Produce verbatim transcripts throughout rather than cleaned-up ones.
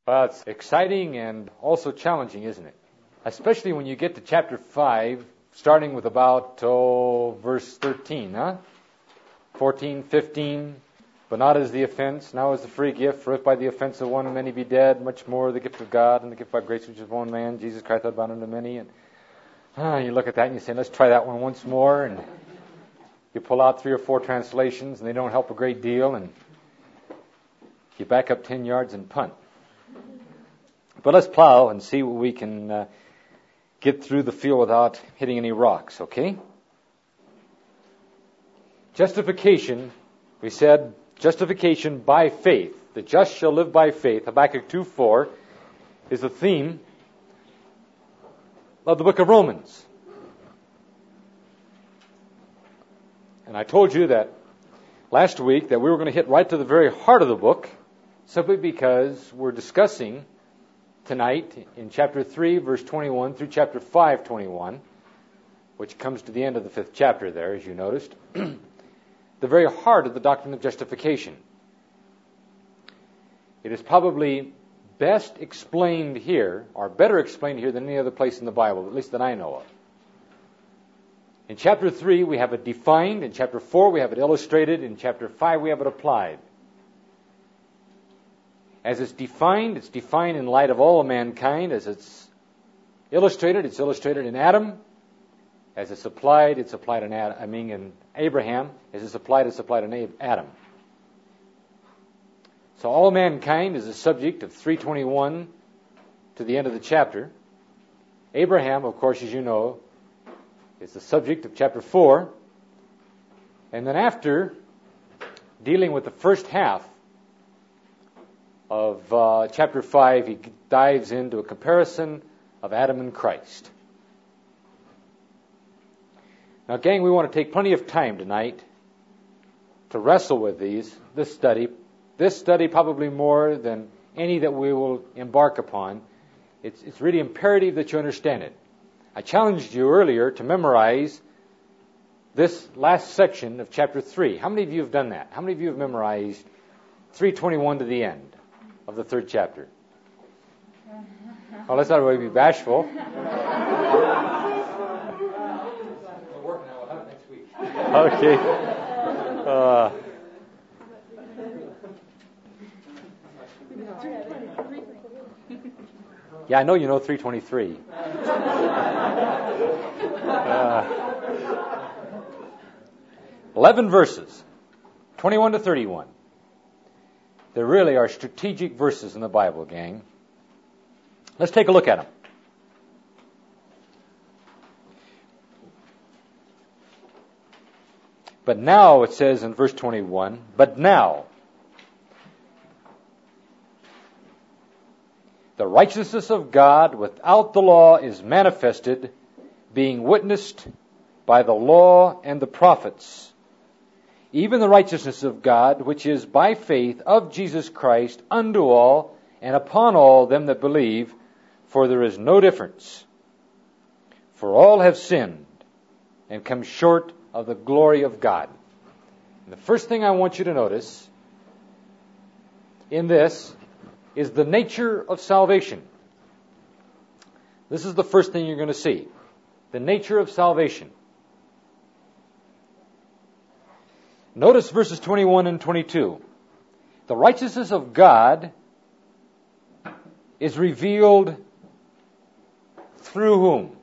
Well, it's exciting and also challenging, isn't it? Especially when you get to chapter five, starting with about, oh, verse thirteen, huh? fourteen, fifteen, but not as the offense, now as the free gift, for if by the offense of one many be dead, much more the gift of God and the gift by grace which is of one man, Jesus Christ hath bound unto many. And ah, you look at that and you say, let's try that one once more, and you pull out three or four translations and they don't help a great deal, and you back up ten yards and punt. But let's plow and see what we can uh, get through the field without hitting any rocks, okay? Justification, we said, justification by faith. The just shall live by faith. Habakkuk two four is the theme of the book of Romans. And I told you that last week that we were going to hit right to the very heart of the book, simply because we're discussing tonight in chapter three, verse twenty-one through chapter five, twenty-one, which comes to the end of the fifth chapter there, as you noticed, the very heart of the doctrine of justification. It is probably best explained here, or better explained here than any other place in the Bible, at least that I know of. In chapter three, we have it defined. In chapter four, we have it illustrated. In chapter five, we have it applied. As it's defined, it's defined in light of all of mankind. As it's illustrated, it's illustrated in Adam. As it's applied, it's applied in Adam, I mean in Abraham. As it's applied, it's applied in Adam. So all mankind is the subject of three twenty-one to the end of the chapter. Abraham, of course, as you know, is the subject of chapter four. And then after dealing with the first half of uh, chapter five, he dives into a comparison of Adam and Christ. Now, gang, we want to take plenty of time tonight to wrestle with these, this study. This study probably more than any that we will embark upon. It's, it's really imperative that you understand it. I challenged you earlier to memorize this last section of chapter three. How many of you have done that? How many of you have memorized three twenty-one to the end of the third chapter? Well, let's not really be bashful. Okay. Uh, yeah, I know you know three twenty-three. Uh, Eleven verses, twenty-one to thirty-one. There really are strategic verses in the Bible, gang. Let's take a look at them. But now, it says in verse twenty-one, but now, the righteousness of God without the law is manifested, being witnessed by the law and the prophets, even the righteousness of God, which is by faith of Jesus Christ unto all and upon all them that believe, for there is no difference. For all have sinned and come short of the glory of God. And the first thing I want you to notice in this is the nature of salvation. This is the first thing you're going to see. The nature of salvation. Notice verses twenty-one and twenty-two. The righteousness of God is revealed through whom?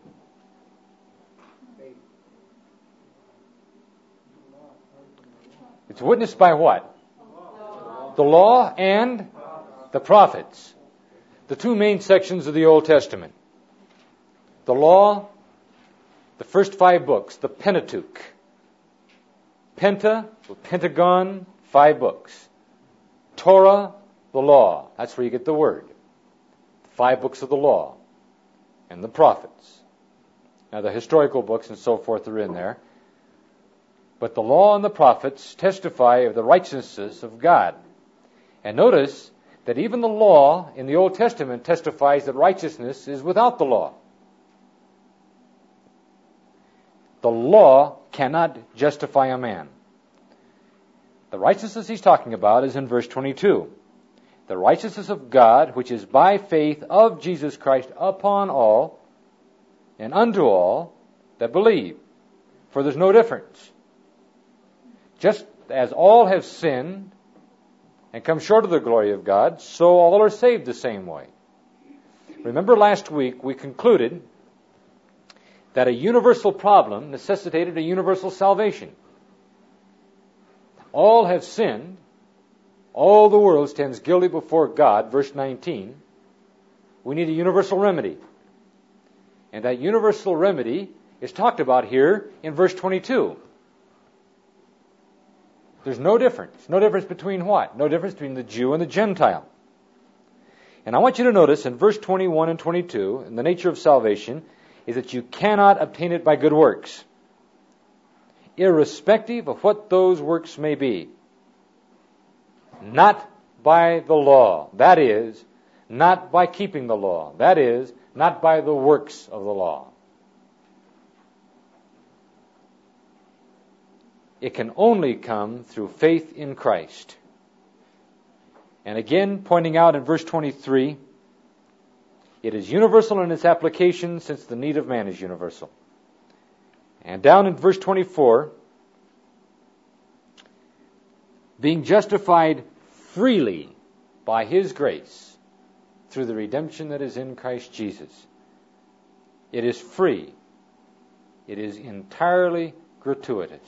It's witnessed by what? The law and the prophets. The two main sections of the Old Testament. The law, the first five books, the Pentateuch. Penta, or Pentagon, five books. Torah, the law. That's where you get the word. Five books of the law. And the prophets. Now the historical books and so forth are in there. But the law and the prophets testify of the righteousness of God. And notice that even the law in the Old Testament testifies that righteousness is without the law. The law cannot justify a man. The righteousness he's talking about is in verse twenty-two. the righteousness of God, which is by faith of Jesus Christ upon all and unto all that believe. For there's no difference. Just as all have sinned and come short of the glory of God, so all are saved the same way. Remember last week we concluded that a universal problem necessitated a universal salvation. All have sinned. All the world stands guilty before God, verse nineteen. We need a universal remedy. And that universal remedy is talked about here in verse twenty-two. There's no difference. No difference between what? No difference between the Jew and the Gentile. And I want you to notice in verse twenty-one and twenty-two, in the nature of salvation, is that you cannot obtain it by good works, irrespective of what those works may be. Not by the law. That is, not by keeping the law. That is, not by the works of the law. It can only come through faith in Christ. And again, pointing out in verse twenty-three, it is universal in its application since the need of man is universal. And down in verse twenty-four, being justified freely by His grace through the redemption that is in Christ Jesus. It is free. It is entirely gratuitous.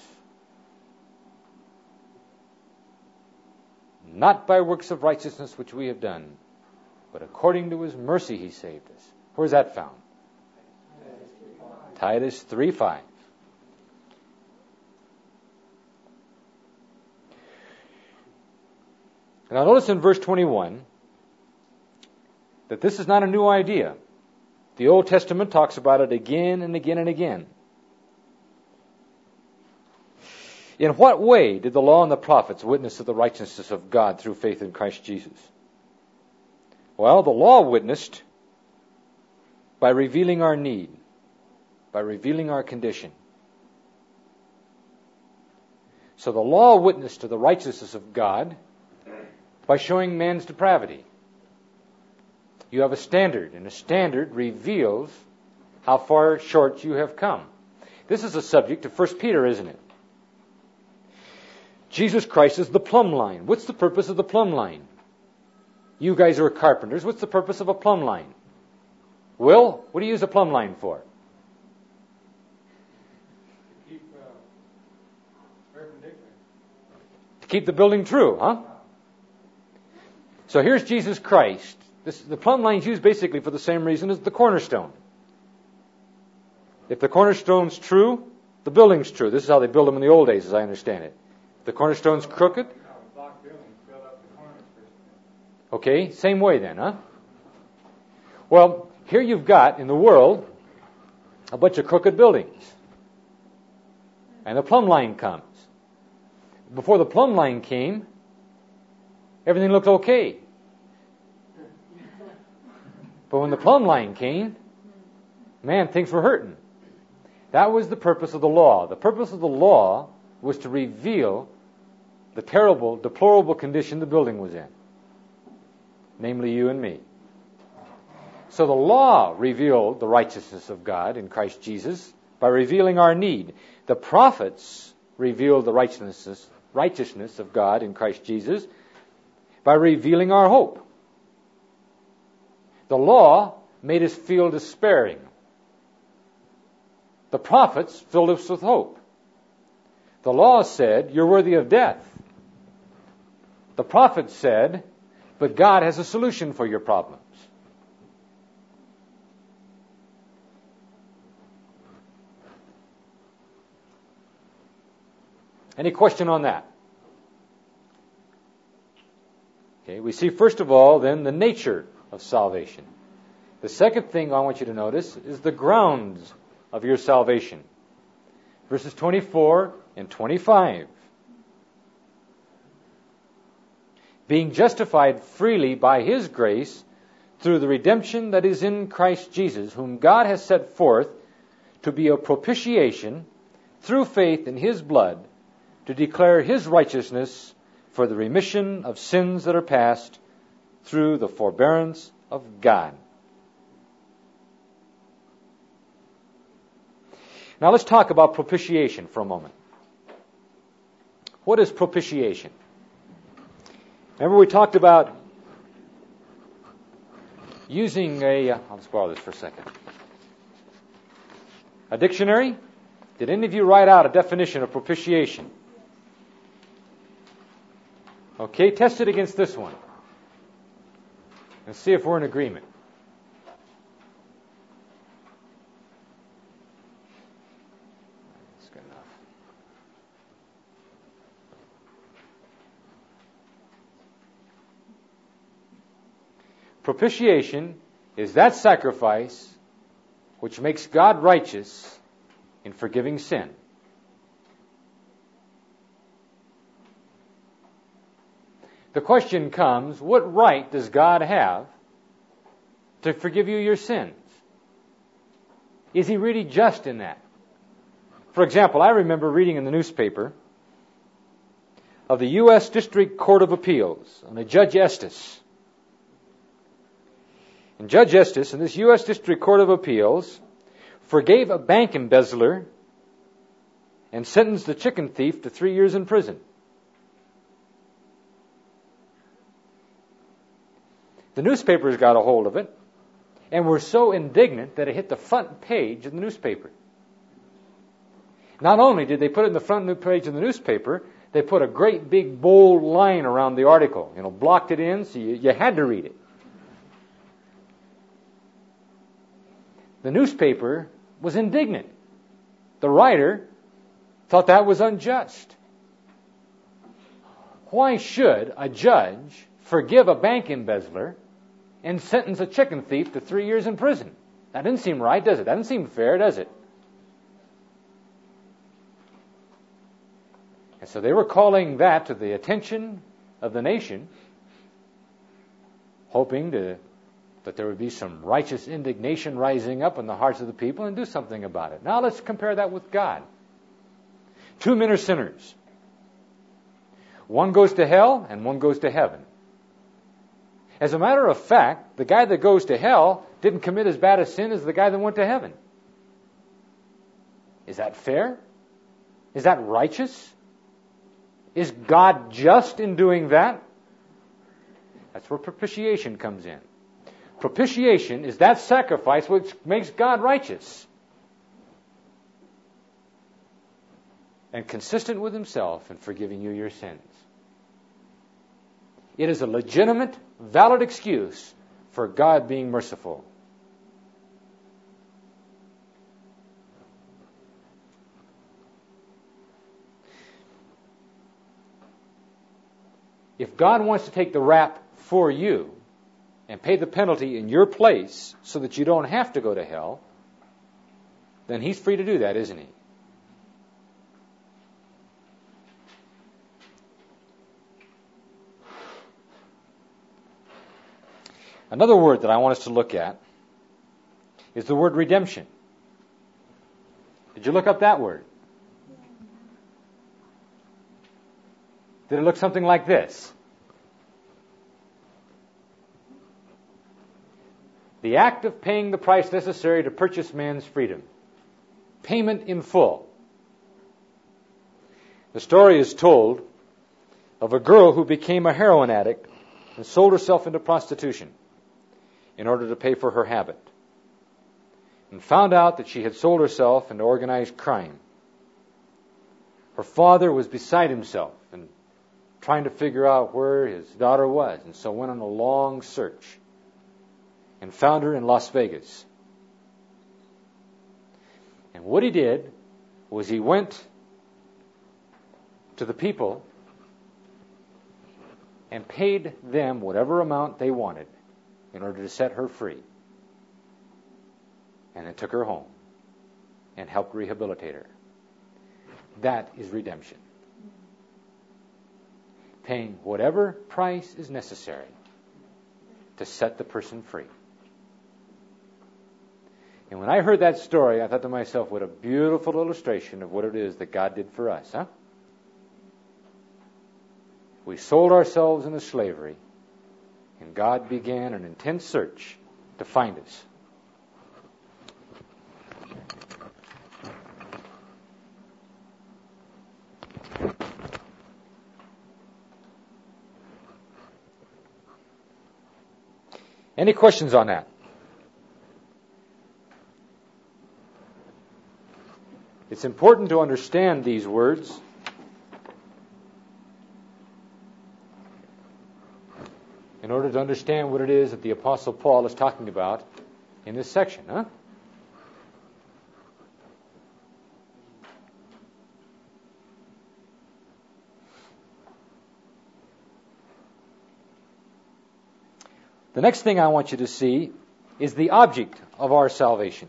Not by works of righteousness which we have done, but according to His mercy He saved us. Where's that found? Titus three five. Now notice in verse twenty-one that this is not a new idea. The Old Testament talks about it again and again and again. In what way did the law and the prophets witness to the righteousness of God through faith in Christ Jesus? Well, the law witnessed by revealing our need, by revealing our condition. So the law witnessed to the righteousness of God by showing man's depravity. You have a standard, and a standard reveals how far short you have come. This is a subject of First Peter, isn't it? Jesus Christ is the plumb line. What's the purpose of the plumb line? You guys are carpenters. What's the purpose of a plumb line? Will, what do you use a plumb line for? To keep uh, perpendicular. To keep the building true, huh? So here's Jesus Christ. This, the plumb line is used basically for the same reason as the cornerstone. If the cornerstone's true, the building's true. This is how they built them in the old days, as I understand it. If the cornerstone's crooked. Okay, same way then, huh? Well, here you've got in the world a bunch of crooked buildings. And the plumb line comes. Before the plumb line came, everything looked okay. But when the plumb line came, man, things were hurting. That was the purpose of the law. The purpose of the law was to reveal the terrible, deplorable condition the building was in. Namely, you and me. So the law revealed the righteousness of God in Christ Jesus by revealing our need. The prophets revealed the righteousness, righteousness of God in Christ Jesus by revealing our hope. The law made us feel despairing. The prophets filled us with hope. The law said, you're worthy of death. The prophet said, but God has a solution for your problems. Any question on that? Okay, we see first of all then the nature of salvation. The second thing I want you to notice is the grounds of your salvation. Verses twenty-four and twenty-five. Being justified freely by His grace through the redemption that is in Christ Jesus, whom God has set forth to be a propitiation through faith in His blood, to declare His righteousness for the remission of sins that are past, through the forbearance of God. Now let's talk about propitiation for a moment. What is propitiation? Remember we talked about using a, uh, I'll just borrow this for a second. A dictionary? Did any of you write out a definition of propitiation? Okay, test it against this one. And see if we're in agreement. That's good enough. Propitiation is that sacrifice which makes God righteous in forgiving sin. The question comes, what right does God have to forgive you your sins? Is He really just in that? For example, I remember reading in the newspaper of the U S District Court of Appeals and a Judge Estes. And Judge Estes in this U S District Court of Appeals forgave a bank embezzler and sentenced the chicken thief to three years in prison. The newspapers got a hold of it and were so indignant that it hit the front page of the newspaper. Not only did they put it in the front page of the newspaper, they put a great big bold line around the article, you know, blocked it in so you, you had to read it. The newspaper was indignant. The writer thought that was unjust. Why should a judge forgive a bank embezzler and sentence a chicken thief to three years in prison? That doesn't seem right, does it? That doesn't seem fair, does it? And so they were calling that to the attention of the nation, hoping to, that there would be some righteous indignation rising up in the hearts of the people and do something about it. Now let's compare that with God. Two men are sinners. One goes to hell and one goes to heaven. As a matter of fact, the guy that goes to hell didn't commit as bad a sin as the guy that went to heaven. Is that fair? Is that righteous? Is God just in doing that? That's where propitiation comes in. Propitiation is that sacrifice which makes God righteous and consistent with Himself in forgiving you your sins. It is a legitimate, valid excuse for God being merciful. If God wants to take the rap for you and pay the penalty in your place so that you don't have to go to hell, then He's free to do that, isn't He? Another word that I want us to look at is the word redemption. Did you look up that word? Did it look something like this? The act of paying the price necessary to purchase man's freedom. Payment in full. The story is told of a girl who became a heroin addict and sold herself into prostitution in order to pay for her habit, and found out that she had sold herself into organized crime. Her father was beside himself and trying to figure out where his daughter was, and so went on a long search and found her in Las Vegas. And what he did was he went to the people and paid them whatever amount they wanted in order to set her free. And then took her home and helped rehabilitate her. That is redemption. Paying whatever price is necessary to set the person free. And when I heard that story, I thought to myself, what a beautiful illustration of what it is that God did for us, huh? We sold ourselves into slavery, And God began an intense search to find us. Any questions on that? It's important to understand these words in order to understand what it is that the Apostle Paul is talking about in this section, huh? The next thing I want you to see is the object of our salvation.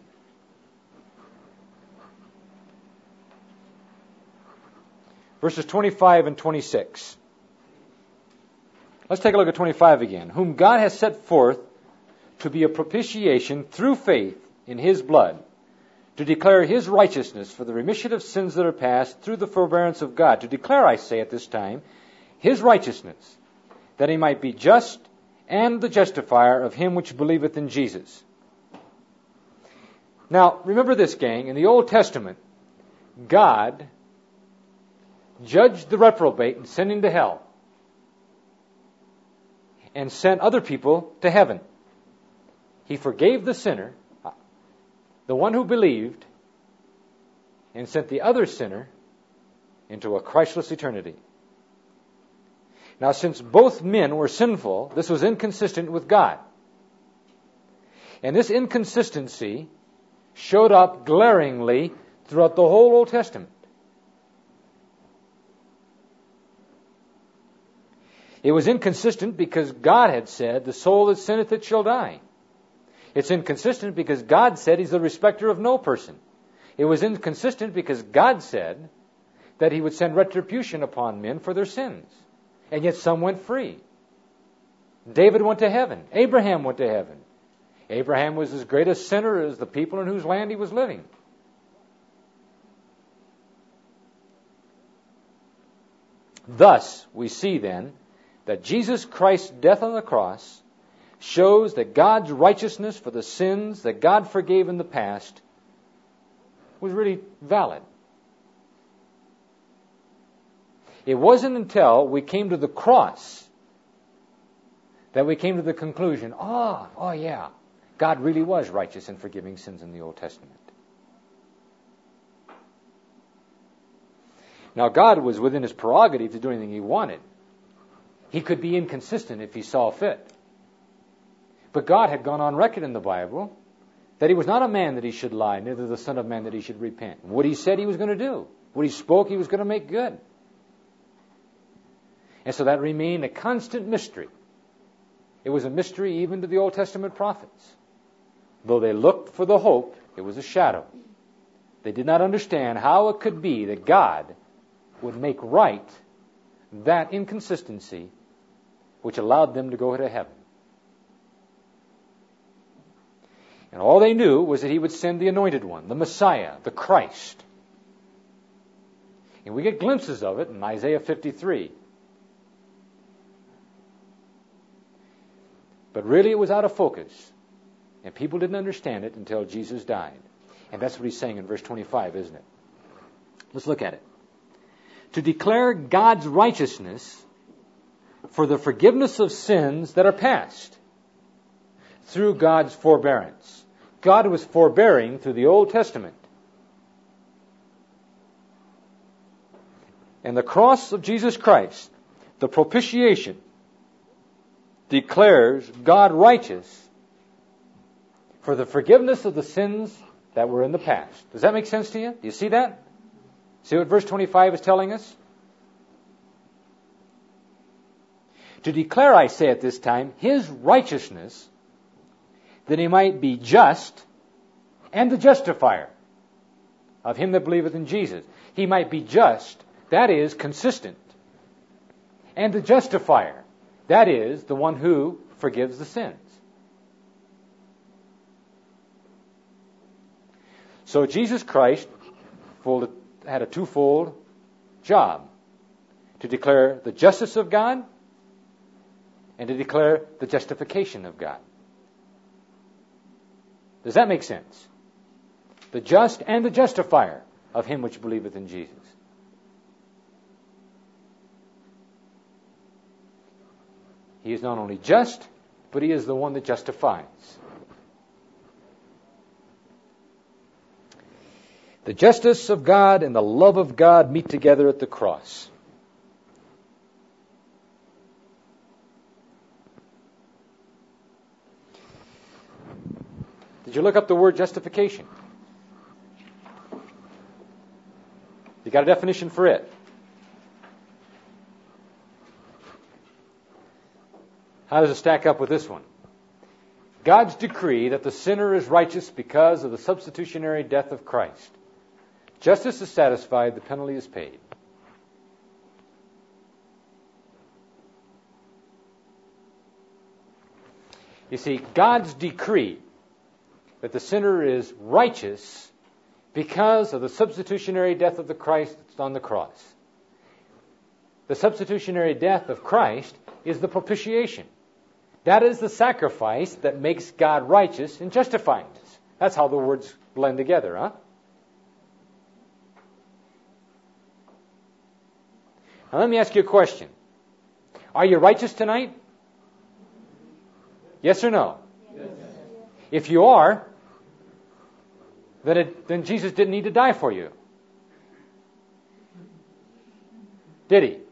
Verses twenty-five and twenty-six. Let's take a look at twenty-five again. Whom God has set forth to be a propitiation through faith in His blood, to declare His righteousness for the remission of sins that are past through the forbearance of God. To declare, I say at this time, His righteousness, that He might be just and the justifier of him which believeth in Jesus. Now, remember this, gang. In the Old Testament, God judged the reprobate and sent him to hell, and sent other people to heaven. He forgave the sinner, the one who believed, and sent the other sinner into a Christless eternity. Now, since both men were sinful, this was inconsistent with God. And this inconsistency showed up glaringly throughout the whole Old Testament. It was inconsistent because God had said, the soul that sinneth it shall die. It's inconsistent because God said He's the respecter of no person. It was inconsistent because God said that He would send retribution upon men for their sins. And yet some went free. David went to heaven. Abraham went to heaven. Abraham was as great a sinner as the people in whose land he was living. Thus, we see then that Jesus Christ's death on the cross shows that God's righteousness for the sins that God forgave in the past was really valid. It wasn't until we came to the cross that we came to the conclusion, oh, oh yeah, God really was righteous in forgiving sins in the Old Testament. Now, God was within His prerogative to do anything He wanted. He could be inconsistent if He saw fit. But God had gone on record in the Bible that He was not a man that He should lie, neither the Son of Man that He should repent. What He said He was going to do, what He spoke He was going to make good. And so that remained a constant mystery. It was a mystery even to the Old Testament prophets. Though they looked for the hope, it was a shadow. They did not understand how it could be that God would make right that inconsistency which allowed them to go to heaven. And all they knew was that He would send the Anointed One, the Messiah, the Christ. And we get glimpses of it in Isaiah fifty-three. But really it was out of focus. And people didn't understand it until Jesus died. And that's what He's saying in verse twenty-five, isn't it? Let's look at it. To declare God's righteousness for the forgiveness of sins that are past through God's forbearance. God was forbearing through the Old Testament. And the cross of Jesus Christ, the propitiation, declares God righteous for the forgiveness of the sins that were in the past. Does that make sense to you? Do you see that? See what verse twenty-five is telling us? To declare, I say at this time, His righteousness, that He might be just and the justifier of him that believeth in Jesus. He might be just, that is, consistent, and the justifier, that is, the one who forgives the sins. So Jesus Christ had a twofold job: to declare the justice of God and to declare the justification of God. Does that make sense? The just and the justifier of him which believeth in Jesus. He is not only just, but he is the one that justifies. The justice of God and the love of God meet together at the cross. Did you look up the word justification? You got a definition for it? How does it stack up with this one? God's decree that the sinner is righteous because of the substitutionary death of Christ. Justice is satisfied, the penalty is paid. You see, God's decree that the sinner is righteous because of the substitutionary death of the Christ that's on the cross. The substitutionary death of Christ is the propitiation. That is the sacrifice that makes God righteous and justifying us. That's how the words blend together, huh? Now let me ask you a question. Are you righteous tonight? Yes or no? Yes. If you are, then, it, then Jesus didn't need to die for you. Did he?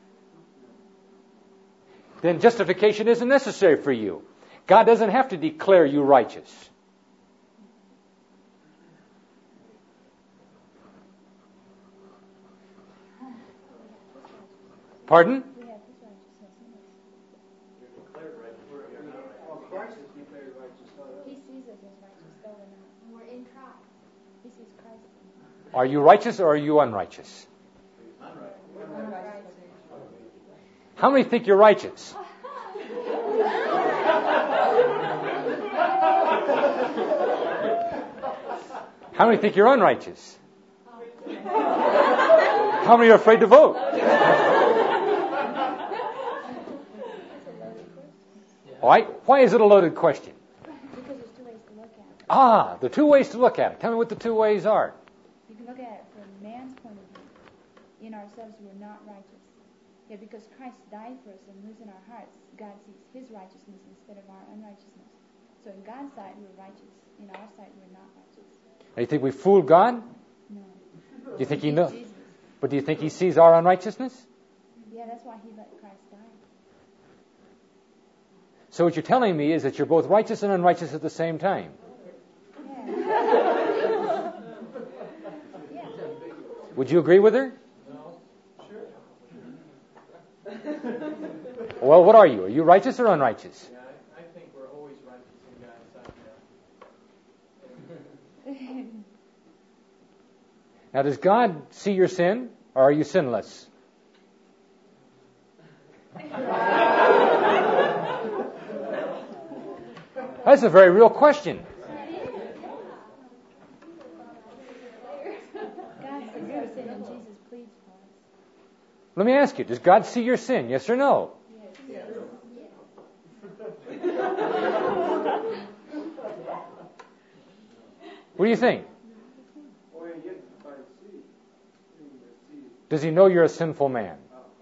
Then justification isn't necessary for you. God doesn't have to declare you righteous. Pardon? Are you righteous or are you unrighteous? How many think you're righteous? How many think you're unrighteous? How many are afraid to vote? Why? Why is it a loaded question? Because there's two ways to look at it. Ah, the two ways to look at it. Tell me what the two ways are. You can look at it from man's point of view. In ourselves, we're not righteous. Yet because Christ died for us and lives in our hearts, God sees his righteousness instead of our unrighteousness. So in God's sight, we're righteous. In our sight, we're not righteous. Do you think we fooled God? No. Do you think he knows? Jesus. But do you think he sees our unrighteousness? Yeah, that's why he let Christ die. So what you're telling me is that you're both righteous and unrighteous at the same time. Yeah. Yeah. Would you agree with her? No. Sure. Well, what are you? Are you righteous or unrighteous? Yeah, I, I think we're always righteous in God's sight. Now, does God see your sin, or are you sinless? That's a very real question. God sees our sin and Jesus pleads for us. Let me ask you, does God see your sin, yes or no? Yes. What do you think? Well, he gets to find seed. Does he know you're a sinful man?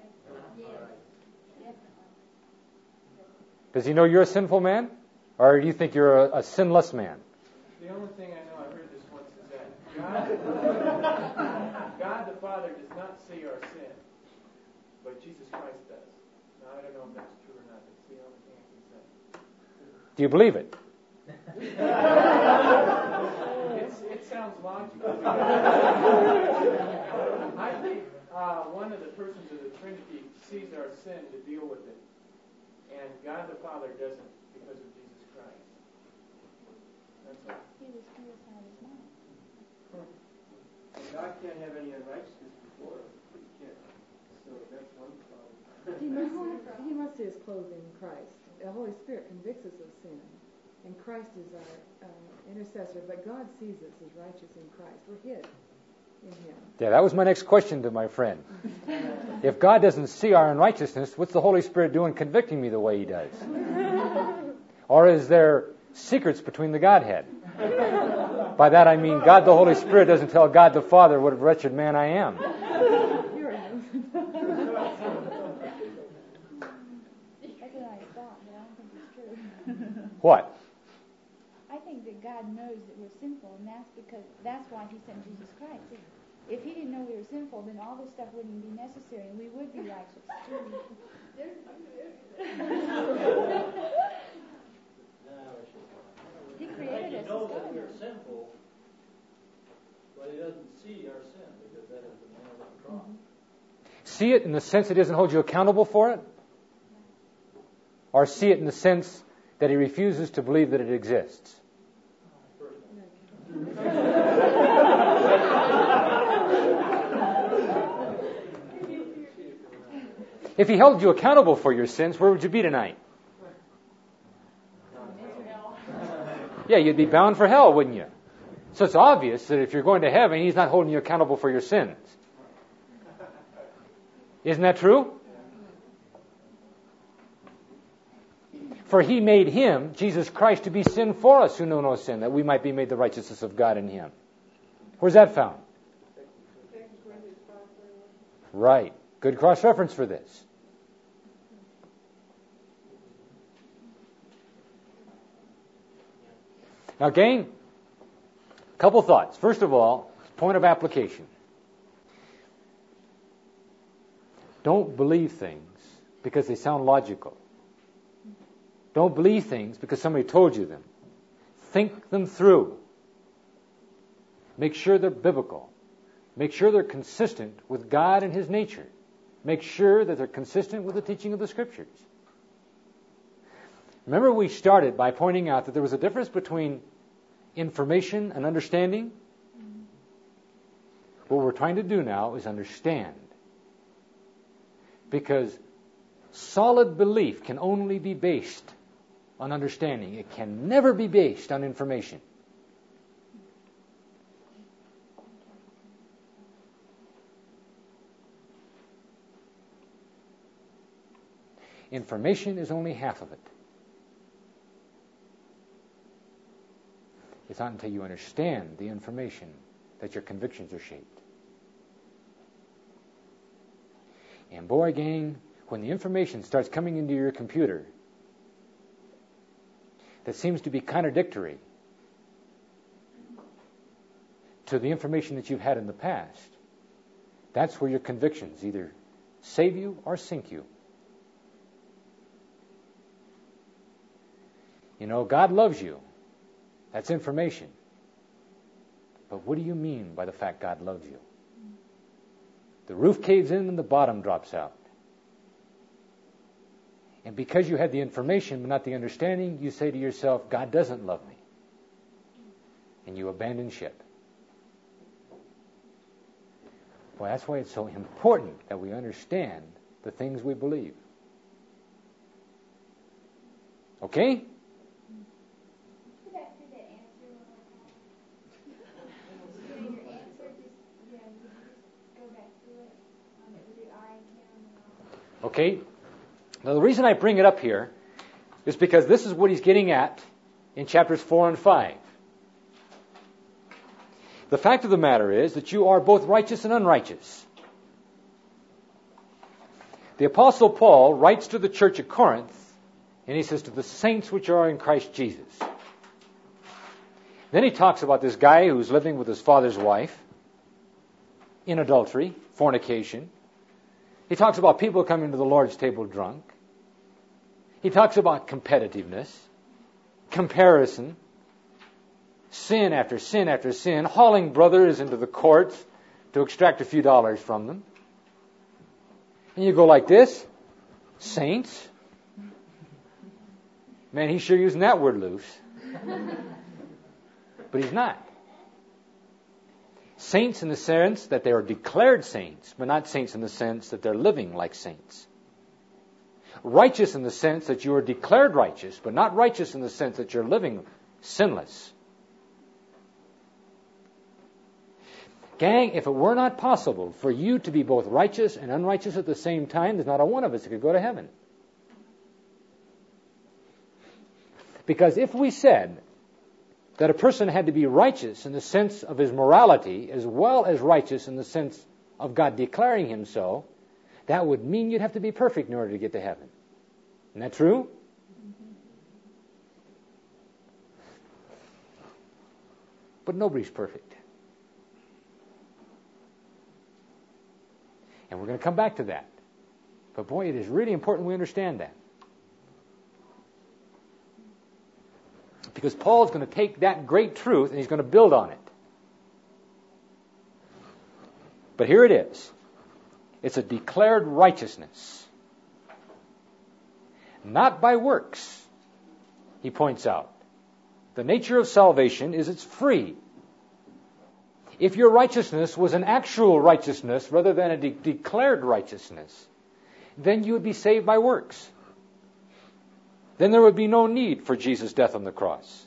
Does he know you're a sinful man? Or do you think you're a, a sinless man? The only thing I know, I heard this once, is that God, God the Father does not see our sin, but Jesus Christ does. Now, I don't know if that's true or not. That's the only thing I can say. Do you believe it? It's, it sounds logical. I think uh, one of the persons of the Trinity sees our sin to deal with it, and God the Father doesn't because of Jesus Christ. That's all. He was purified as mine. God can't have any unrighteousness before him. He can't. So that's one problem. He must, he must see us clothed in Christ. The Holy Spirit convicts us of sin. And Christ is our uh, intercessor. But God sees us as righteous in Christ. We're hid. in Him. Yeah, that was my next question to my friend. If God doesn't see our unrighteousness, what's the Holy Spirit doing convicting me the way He does? Or is there secrets between the Godhead? By that I mean God the Holy Spirit doesn't tell God the Father what a wretched man I am. That's what I thought, but I don't think it's true. What? I think that God knows that we're sinful, and that's because that's why He sent Jesus Christ. If, if He didn't know we were sinful, then all this stuff wouldn't be necessary, and we would be righteous. He created us. He knows that we're sinful, but He doesn't see our sin because that is the nail of the cross. See it in the sense He doesn't hold you accountable for it? Or see it in the sense that He refuses to believe that it exists? If He held you accountable for your sins, where would you be tonight? Yeah, you'd be bound for hell, wouldn't you? So it's obvious that if you're going to heaven, He's not holding you accountable for your sins. Isn't that true? For He made Him, Jesus Christ, to be sin for us who know no sin, that we might be made the righteousness of God in Him. Where's that found? Right. Good cross-reference for this. Now, gang, a couple thoughts. First of all, point of application. Don't believe things because they sound logical. Don't believe things because somebody told you them. Think them through. Make sure they're biblical. Make sure they're consistent with God and His nature. Make sure that they're consistent with the teaching of the Scriptures. Remember, we started by pointing out that there was a difference between information and understanding. What we're trying to do now is understand. Because solid belief can only be based on understanding. It can never be based on information. Information is only half of it. It's not until you understand the information that your convictions are shaped. And boy, gang, when the information starts coming into your computer that seems to be contradictory to the information that you've had in the past, that's where your convictions either save you or sink you. You know, God loves you. That's information. But what do you mean by the fact God loves you? The roof caves in and the bottom drops out. And because you had the information but not the understanding, you say to yourself, God doesn't love me. And you abandon ship. Well, that's why it's so important that we understand the things we believe. Okay? Okay? Now, the reason I bring it up here is because this is what he's getting at in chapters four and five. The fact of the matter is that you are both righteous and unrighteous. The Apostle Paul writes to the church at Corinth, and he says, to the saints which are in Christ Jesus. Then he talks about this guy who's living with his father's wife in adultery, fornication. He talks about people coming to the Lord's table drunk. He talks about competitiveness, comparison, sin after sin after sin, hauling brothers into the courts to extract a few dollars from them. And you go like this, saints. Man, he's sure using that word loose. But he's not. Saints in the sense that they are declared saints, but not saints in the sense that they're living like saints. Righteous in the sense that you are declared righteous, but not righteous in the sense that you're living sinless. Gang, if it were not possible for you to be both righteous and unrighteous at the same time, there's not a one of us that could go to heaven. Because if we said that a person had to be righteous in the sense of his morality as well as righteous in the sense of God declaring him so, that would mean you'd have to be perfect in order to get to heaven. Isn't that true? But nobody's perfect. And we're going to come back to that. But boy, it is really important we understand that. Because Paul's going to take that great truth and he's going to build on it. But here it is. It's a declared righteousness. Not by works, he points out. The nature of salvation is it's free. If your righteousness was an actual righteousness rather than a de- declared righteousness, then you would be saved by works. Then there would be no need for Jesus' death on the cross.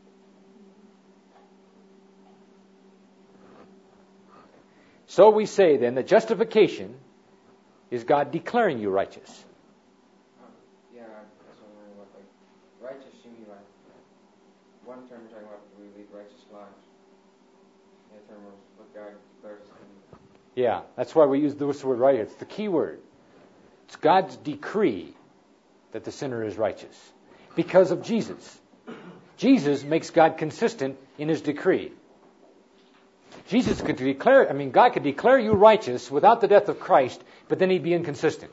So we say then that justification is God declaring you righteous. Um, yeah, that's what I'm wondering about. Like, righteous, you mean like, one term you're talking about, we lead righteous lives. The other term was what God declares us to be. Yeah, that's why we use this word right here. It's the key word. It's God's decree that the sinner is righteous because of Jesus. Jesus makes God consistent in his decree. Jesus could declare, I mean, God could declare you righteous without the death of Christ, but then he'd be inconsistent.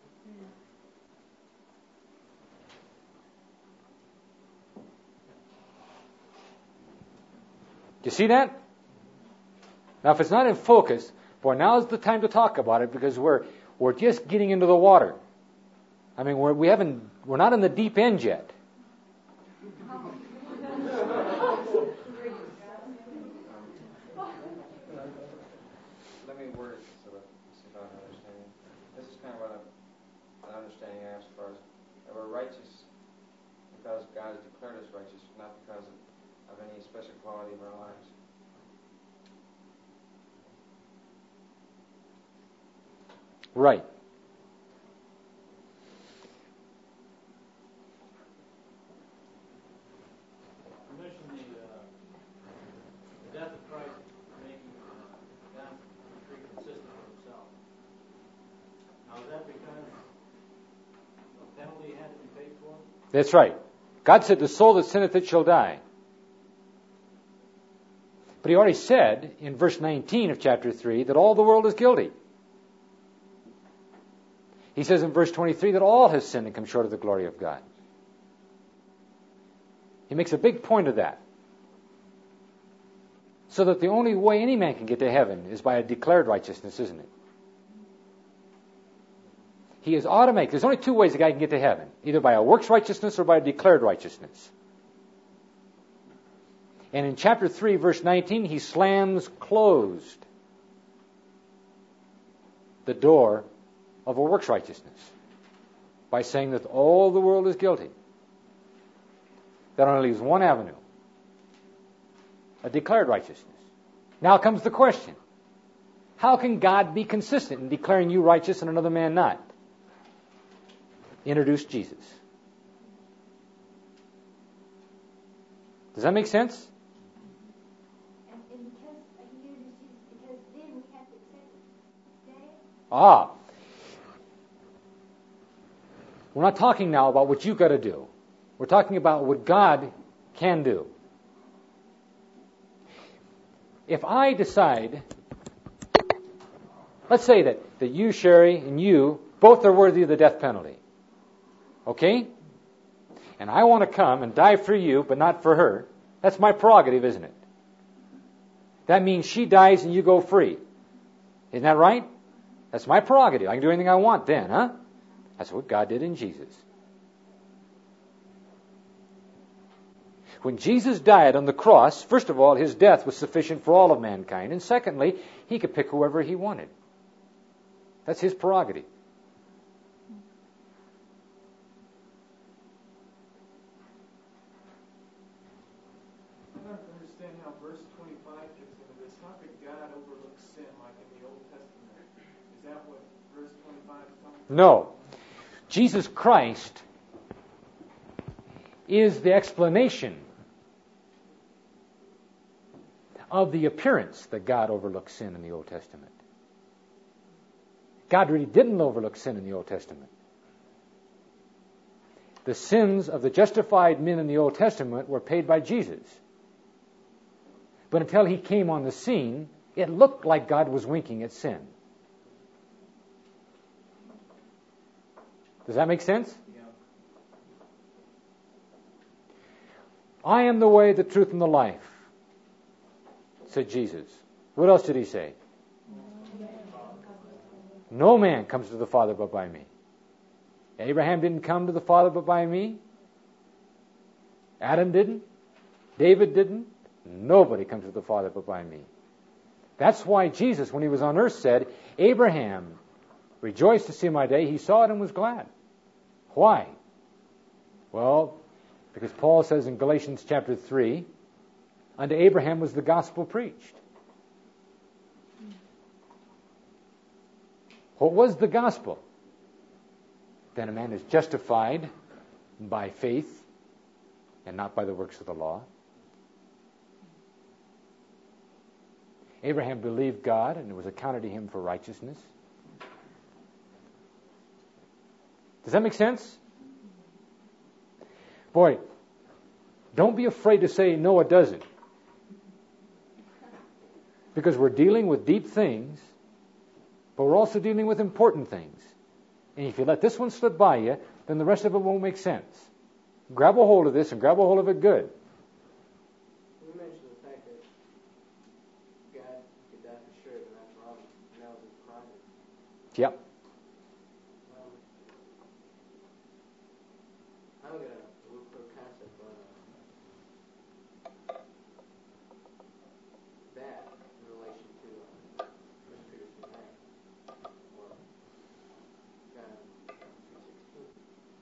Do you see that? Now, if it's not in focus, boy, now's the time to talk about it because we're we're just getting into the water. I mean, we're, we haven't, we're not in the deep end yet. Let me word it so that see if I'm understanding. This is kind of what I'm, an understanding I have as far as that we're righteous because God has declared us righteous, not because of, of any special quality of our lives. Right. You mentioned the, uh, the death of Christ making uh, God pretty consistent with himself. Now, is that because a penalty had to be paid for? That's right. God said, the soul that sinneth, it shall die. But he already said in verse nineteen of chapter three that all the world is guilty. He says in verse twenty-three that all have sinned and come short of the glory of God. He makes a big point of that. So that the only way any man can get to heaven is by a declared righteousness, isn't it? He is automatic. There's only two ways a guy can get to heaven. Either by a works righteousness or by a declared righteousness. And in chapter three, verse nineteen, he slams closed the door of a works righteousness by saying that all the world is guilty. That only leaves one avenue, a declared righteousness. Now comes the question. How can God be consistent in declaring you righteous and another man not? Introduce Jesus. Does that make sense? And, and because he introduced Jesus, because then we have to accept it. Okay? Ah. We're not talking now about what you've got to do. We're talking about what God can do. If I decide, let's say that, that you, Sherry, and you, both are worthy of the death penalty. Okay? And I want to come and die for you, but not for her. That's my prerogative, isn't it? That means she dies and you go free. Isn't that right? That's my prerogative. I can do anything I want then, huh? That's what God did in Jesus. When Jesus died on the cross, first of all, his death was sufficient for all of mankind. And secondly, he could pick whoever he wanted. That's his prerogative. And trying to understand how verse twenty-five fits into this. How could God overlook sin like in the Old Testament? Is that what verse twenty-five is talking about? No. Jesus Christ is the explanation of the appearance that God overlooks sin in the Old Testament. God really didn't overlook sin in the Old Testament. The sins of the justified men in the Old Testament were paid by Jesus. But until he came on the scene, it looked like God was winking at sin. Does that make sense? Yeah. I am the way, the truth, and the life, said Jesus. What else did he say? No man comes to the Father but by me. Abraham didn't come to the Father but by me. Adam didn't. David didn't. Nobody comes to the Father but by me. That's why Jesus, when he was on earth, said, Abraham rejoiced to see my day. He saw it and was glad. Why? Well, because Paul says in Galatians chapter three, unto Abraham was the gospel preached. What was the gospel? Then a man is justified by faith and not by the works of the law. Abraham believed God and it was accounted to him for righteousness. Does that make sense? Boy, don't be afraid to say, no, it doesn't. Because we're dealing with deep things, but we're also dealing with important things. And if you let this one slip by you, then the rest of it won't make sense. Grab a hold of this and grab a hold of it good. You mentioned the fact that God could die for sure, but that's wrong. And that was his private. Yep. Um, I'm going to look for a concept on uh, that in relation to uh, First Peter two nine. Or John three sixteen.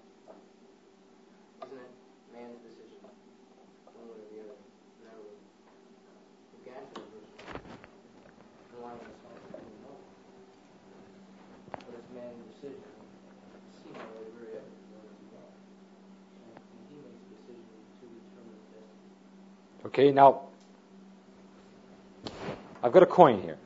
Isn't it man's decision, one way or the other? In other words, if God says verse one, the line is also no. But it's man's decision. It seems already very evident whether it's no. And he makes the decision to determine his destiny. Okay, now, I've got a coin here.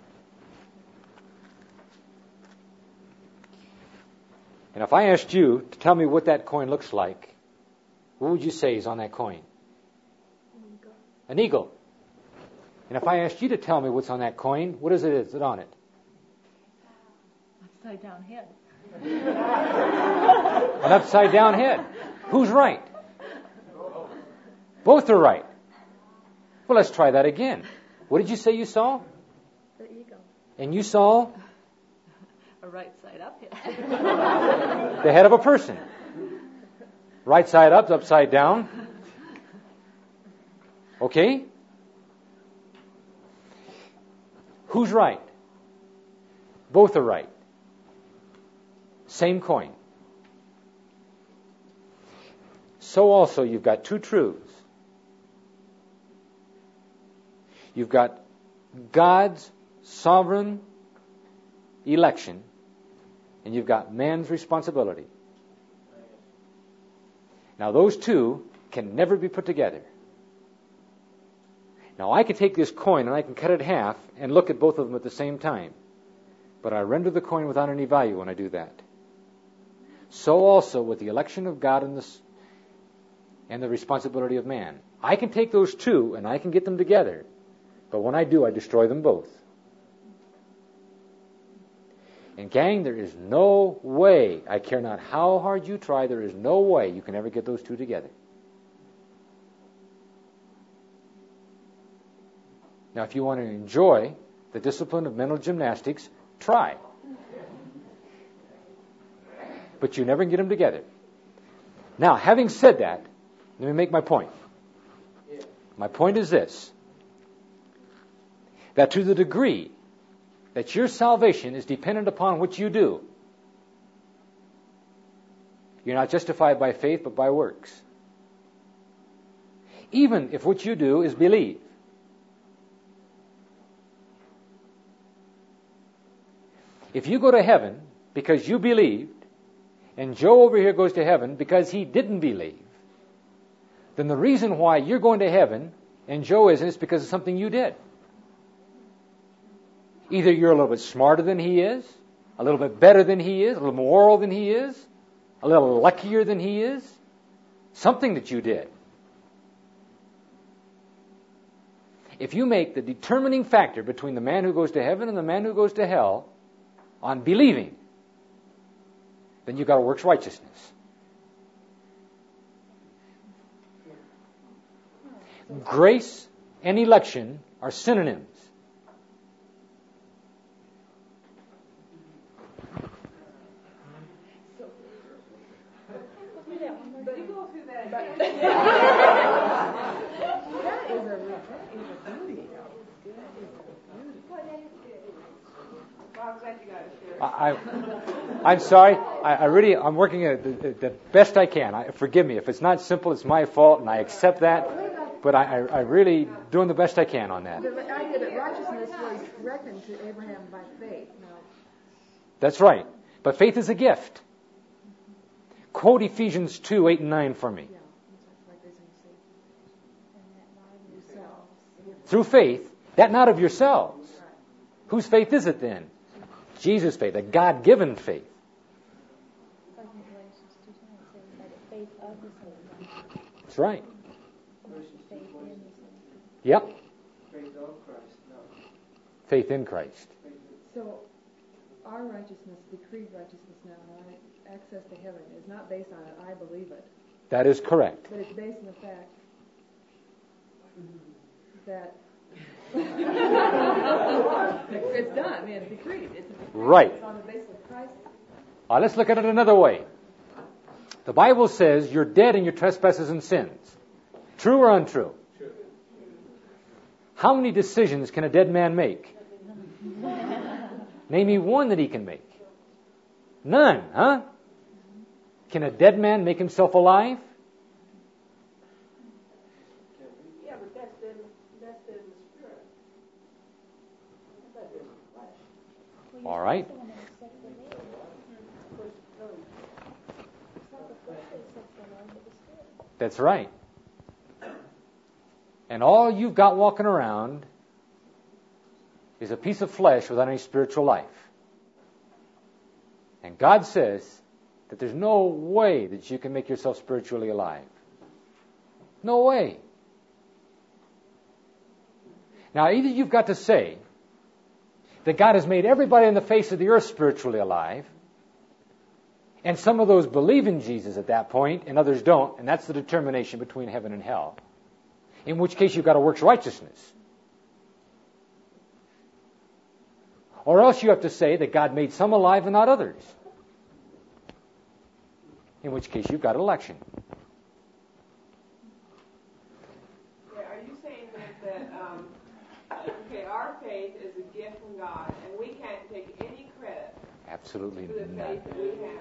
And if I asked you to tell me what that coin looks like, what would you say is on that coin? An eagle. An eagle. And if I asked you to tell me what's on that coin, what is it is it on it? Upside down head. An upside down head. Who's right? Both are right. Well, let's try that again. What did you say you saw? The eagle. And you saw? A right side up head. The head of a person. Right side up, upside down. Okay? Who's right? Both are right. Same coin. So also you've got two truths. You've got God's sovereign election, and you've got man's responsibility. Now those two can never be put together. Now I can take this coin and I can cut it in half and look at both of them at the same time. But I render the coin without any value when I do that. So also with the election of God and the, and the responsibility of man. I can take those two and I can get them together. But when I do, I destroy them both. And gang, there is no way, I care not how hard you try, there is no way you can ever get those two together. Now, if you want to enjoy the discipline of mental gymnastics, try. But you never can get them together. Now, having said that, let me make my point. My point is this, that to the degree that your salvation is dependent upon what you do, you're not justified by faith but by works. even if what you do is believe. If you go to heaven because you believed, and Joe over here goes to heaven because he didn't believe, then the reason why you're going to heaven and Joe isn't is because of something you did. Either you're a little bit smarter than he is, a little bit better than he is, a little more moral than he is, a little luckier than he is, something that you did. If you make the determining factor between the man who goes to heaven and the man who goes to hell on believing, then you've got a works righteousness. Grace and election are synonyms. But you go through that. That is a, that is a beauty. I, I'm sorry. I, I really, I'm working at the, the best I can. I, forgive me if it's not simple. It's my fault, and I accept that. But I, I, I really doing the best I can on that. The idea that righteousness was reckoned to Abraham by faith. No. That's right. But faith is a gift. Quote Ephesians two, eight and nine for me. Through faith, that not of yourselves. Whose faith is it then? Jesus' faith, a God-given faith. That's right. Yep. Faith in Christ. So, our righteousness, decreed righteousness now, our access to heaven, is not based on it. I believe it. That is correct. But it's based on the fact that it's done. I mean, it's decreed. It's a decree. Right. It's on the basis of Christ. Uh, let's look at it another way. The Bible says you're dead in your trespasses and sins. True or untrue? True. How many decisions can a dead man make? Name me one that he can make. None, huh? Can a dead man make himself alive? Yeah, but that's dead, that's dead in the spirit. That's dead in the flesh. All right. That's right. And all you've got walking around is a piece of flesh without any spiritual life. And God says that there's no way that you can make yourself spiritually alive. No way. Now, either you've got to say that God has made everybody on the face of the earth spiritually alive, and some of those believe in Jesus at that point, and others don't, and that's the determination between heaven and hell. In which case you've got to works righteousness. Or else you have to say that God made some alive and not others. In which case you've got election. Yeah, are you saying that, that um, okay, our faith is a gift from God, and we can't take any credit Absolutely for the none. faith that we have?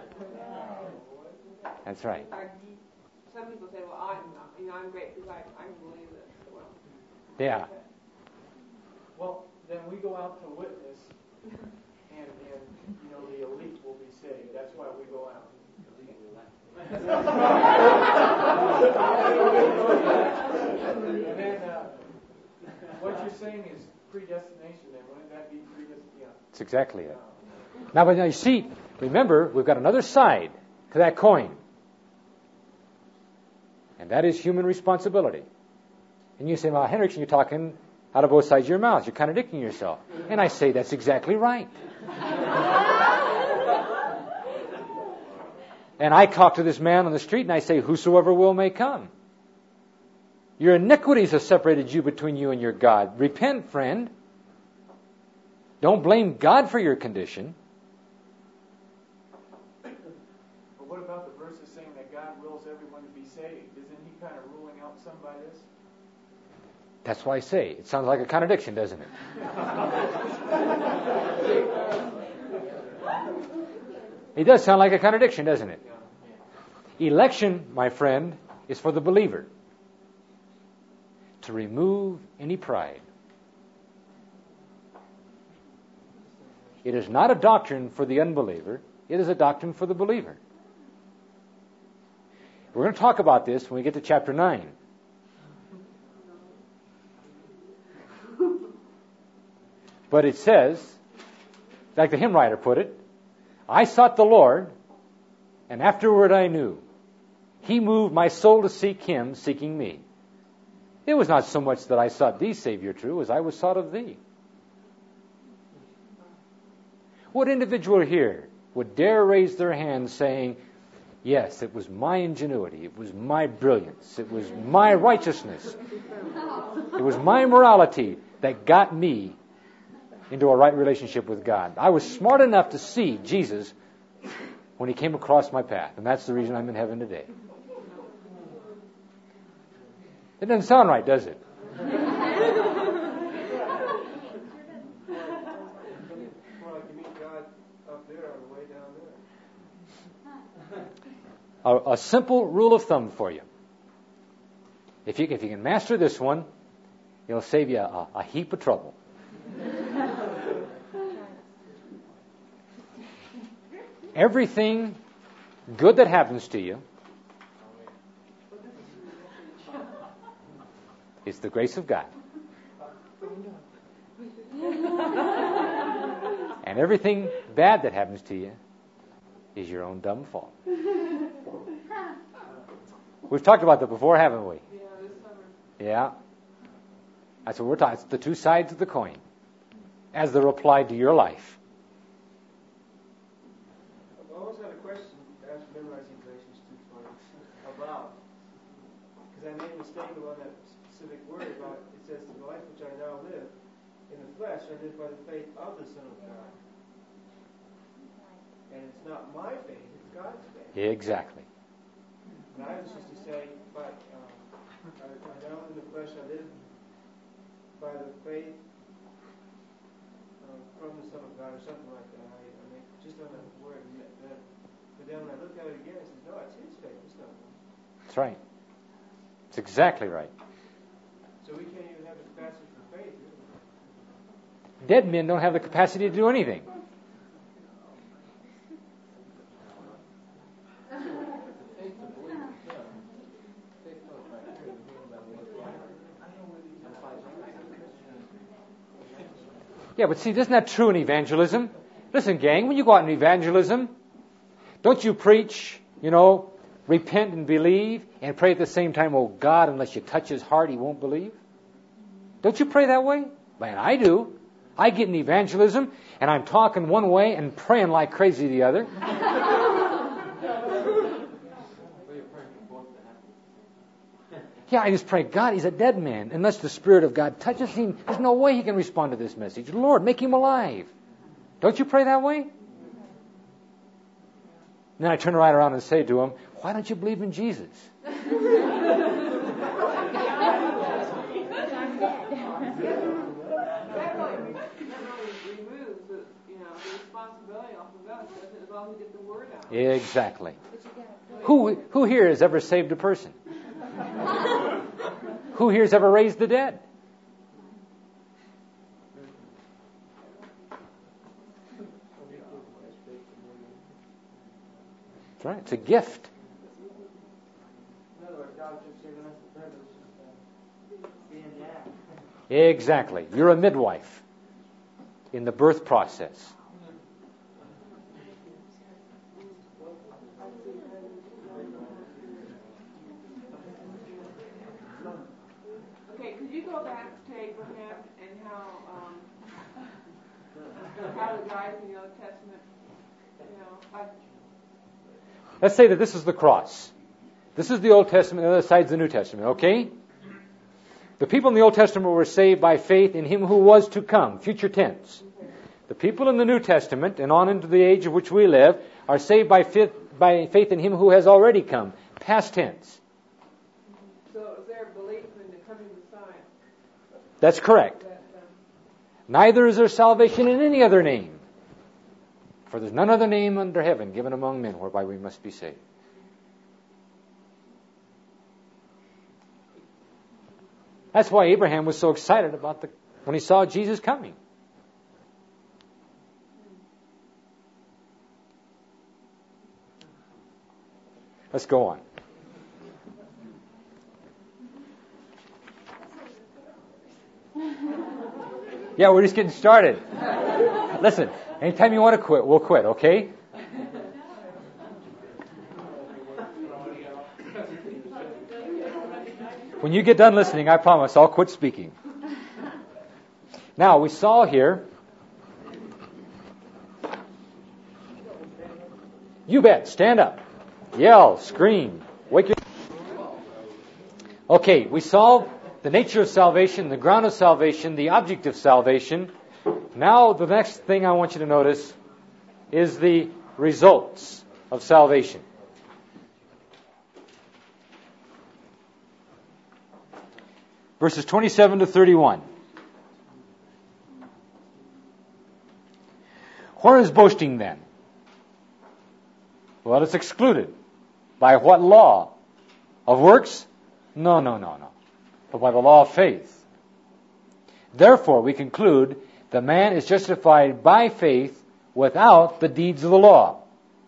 That's right. Some people say, well, I'm not, you know, I'm great because I, I believe this. Well, Yeah. okay. Well, then we go out to witness, and, and you know, the elite will be saved. That's why we go out. And then, uh, what you're saying is predestination, then. Wouldn't that be predestination? Yeah. That's exactly it. Now, but now you see, remember, we've got another side to that coin. And that is human responsibility. And you say, well, Hendrickson, you're talking out of both sides of your mouth. You're contradicting yourself. And I say, that's exactly right. And I talk to this man on the street and I say, whosoever will may come. Your iniquities have separated you between you and your God. Repent, friend. Don't blame God for your condition. But what about the verses saying that God wills everyone to be saved? Isn't he kind of ruling out some by this? That's why I say, it sounds like a contradiction, doesn't it? It does sound like a contradiction, doesn't it? Election, my friend, is for the believer. to remove any pride. It is not a doctrine for the unbeliever. It is a doctrine for the believer. We're going to talk about this when we get to chapter nine. But it says, like the hymn writer put it, I sought the Lord, and afterward I knew. He moved my soul to seek Him, seeking me. It was not so much that I sought Thee, Savior true, as I was sought of Thee. What individual here would dare raise their hand saying, yes, it was my ingenuity, it was my brilliance, it was my righteousness, it was my morality that got me into a right relationship with God. I was smart enough to see Jesus when He came across my path, and that's the reason I'm in heaven today. It doesn't sound right, does it? A, a simple rule of thumb for you. If you, if you can master this one, it'll save you a, a heap of trouble. Everything good that happens to you is the grace of God. And everything bad that happens to you is your own dumb fault. We've talked about that before, haven't we? Yeah, this summer. Yeah. That's what we're talking. It's the two sides of the coin as they're applied to your life. I've always had a question after memorizing Galatians two twenty about, because I made a mistake about that specific word about, it says, the life which I now live in the flesh, I live by the faith of the Son of God. And it's not my faith, it's God's faith. Exactly. And I was just to say, but um, I, I now in the flesh, I live by the faith uh, from the Son of God, or something like that. I, I mean, just on that word. That, but then when I look at it again, it says, no, it's His faith, it's not mine. That's right. It's exactly right. So we can't even have the capacity for faith, really. Dead men don't have the capacity to do anything. Yeah, but see, isn't that true in evangelism? Listen, gang, when you go out in evangelism, don't you preach, you know, repent and believe, and pray at the same time, oh God, unless you touch his heart, he won't believe? Don't you pray that way? Man, I do. I get in evangelism, and I'm talking one way and praying like crazy the other. Yeah, I just pray, God, he's a dead man. Unless the Spirit of God touches him, there's no way he can respond to this message. Lord, make him alive. Don't you pray that way? And then I turn right around and say to him, why don't you believe in Jesus? That really, that really removes the, you know, the responsibility off of us, doesn't it, as long as we get the word out. Exactly. Who who here has ever saved a person? Who here has ever raised the dead? That's right. It's a gift. In other words, God's just given us the privilege of uh, being the act. Exactly. You're a midwife in the birth process. Okay, could you go back to Abraham and how um, how the guys in the Old Testament, you know, I, Let's say that this is the cross. This is the Old Testament, the other side's the New Testament, okay? The people in the Old Testament were saved by faith in him who was to come, future tense. The people in the New Testament, and on into the age of which we live, are saved by faith, by faith in him who has already come, past tense. so it was their belief in the coming Messiah. That's correct. That, um, Neither is there salvation in any other name. For there's none other name under heaven given among men whereby we must be saved. That's why Abraham was so excited about the when he saw Jesus coming. Let's go on. Yeah, we're just getting started. Listen, anytime you want to quit, we'll quit, okay? When you get done listening, I promise I'll quit speaking. Now, we saw here. You bet. Stand up. Yell. Scream. Wake your... Okay, we saw the nature of salvation, the ground of salvation, the object of salvation. Now, the next thing I want you to notice is the results of salvation. Verses twenty-seven to thirty-one. Where is boasting then? Well, it's excluded. By what law? Of works? No, no, no, no. But by the law of faith. Therefore, we conclude the man is justified by faith without the deeds of the law.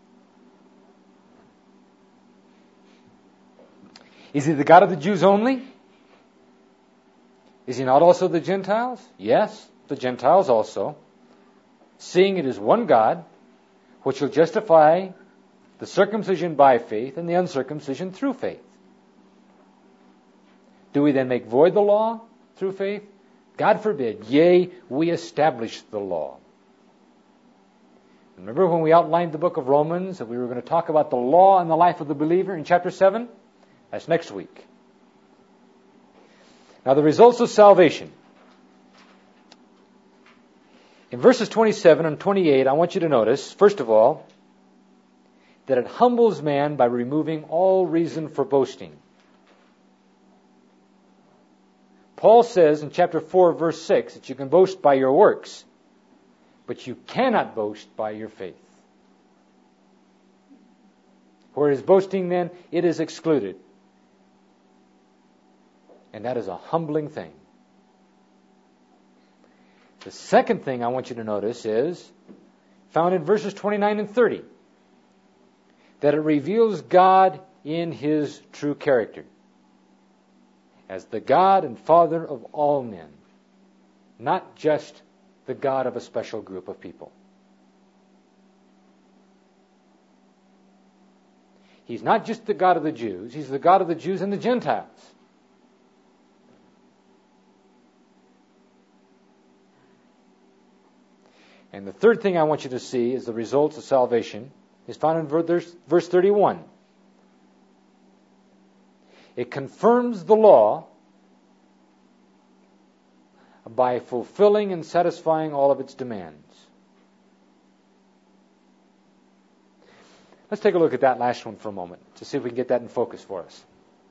Is he the God of the Jews only? Is he not also the Gentiles? Yes, the Gentiles also. Seeing it is one God, which will justify the circumcision by faith and the uncircumcision through faith. Do we then make void the law through faith? God forbid. Yea, we establish the law. Remember when we outlined the book of Romans that we were going to talk about the law and the life of the believer in chapter seven? That's next week. Now the results of salvation. In verses twenty-seven and twenty-eight, I want you to notice, first of all, that it humbles man by removing all reason for boasting. Paul says in chapter four, verse six, that you can boast by your works, but you cannot boast by your faith. Where is boasting then? It is excluded. And that is a humbling thing. The second thing I want you to notice is found in verses twenty-nine and thirty. That it reveals God in His true character. As the God and Father of all men. Not just the God of a special group of people. He's not just the God of the Jews. He's the God of the Jews and the Gentiles. And the third thing I want you to see is the results of salvation is found in verse thirty-one. It confirms the law by fulfilling and satisfying all of its demands. Let's take a look at that last one for a moment to see if we can get that in focus for us.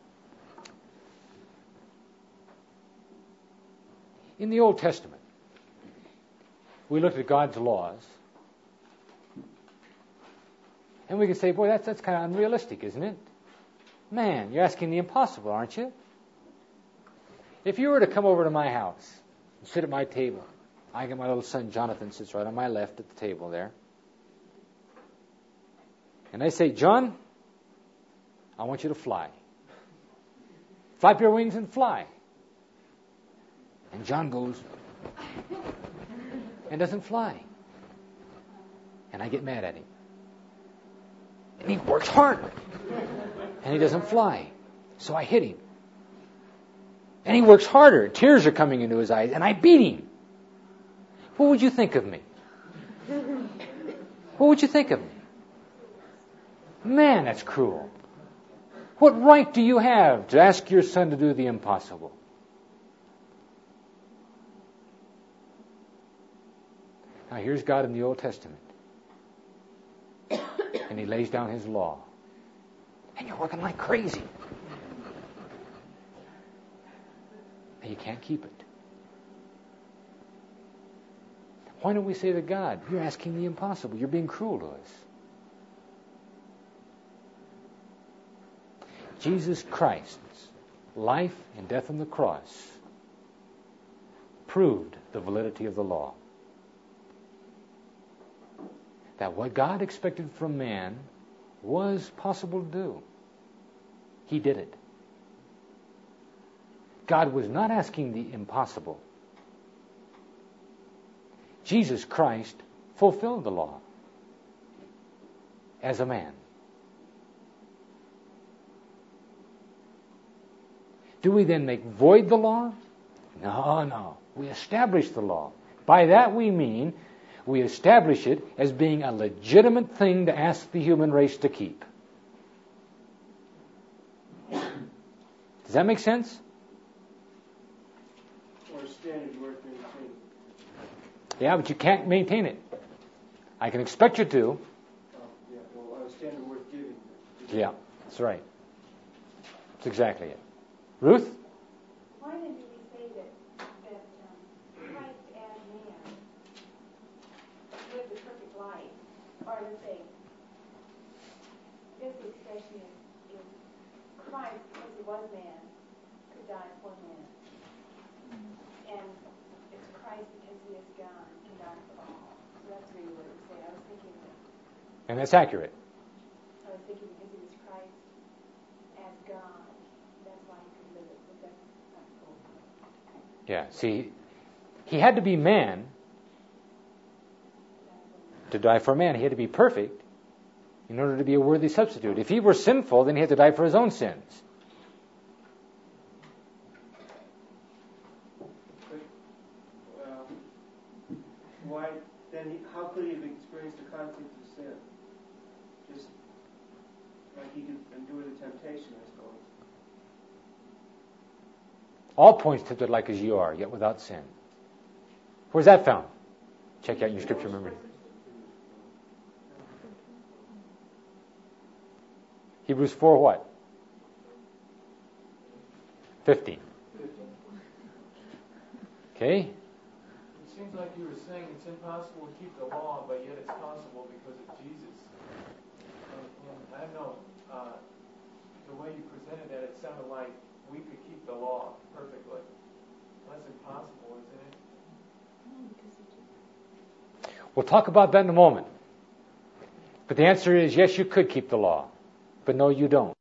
In the Old Testament, we looked at God's laws, and we can say, boy, that's, that's kind of unrealistic, isn't it? Man, you're asking the impossible, aren't you? If you were to come over to my house and sit at my table, I get my little son Jonathan sits right on my left at the table there, and I say, John, I want you to fly. Flap your wings and fly. And John goes and doesn't fly. And I get mad at him. And he works harder. And he doesn't fly. So I hit him. And he works harder. Tears are coming into his eyes. And I beat him. What would you think of me? What would you think of me? Man, that's cruel. What right do you have to ask your son to do the impossible? Now here's God in the Old Testament. And He lays down His law. And you're working like crazy. And you can't keep it. Why don't we say to God, you're asking the impossible. You're being cruel to us. Jesus Christ's life and death on the cross proved the validity of the law. That what God expected from man was possible to do. He did it. God was not asking the impossible. Jesus Christ fulfilled the law as a man. Do we then make void the law? No, no. We establish the law. By that we mean we establish it as being a legitimate thing to ask the human race to keep. Does that make sense? Or a standard worth maintaining. Yeah, but you can't maintain it. I can expect you to. Oh, yeah, well, a standard worth giving. Yeah, that's right. That's exactly it. Ruth? Why then do we say that, that um, Christ as man lived the perfect life? Or let's say, this expression is, is Christ, because he was man, could die for man. And it's Christ, because he is God, can die for all. So that's really what it would say. I was thinking that. And that's accurate. I was thinking because he was Christ as God, that's why he could live it. But that's not cool. Yeah, see, he had to be man to die for man. He had to be perfect in order to be a worthy substitute. If he were sinful, then he had to die for his own sins. But, well, why, then, he, how could he have experienced the content of sin? Just like he could endure the temptation, I suppose. All points tempted like as you are, yet without sin. Where's that found? Check out your scripture memory. Hebrews four what? fifteen. Okay? It seems like you were saying it's impossible to keep the law, but yet it's possible because of Jesus. And, and I don't know, uh, the way you presented that, it sounded like we could keep the law perfectly. That's impossible, isn't it? We'll talk about that in a moment. But the answer is yes, you could keep the law. But no, you don't.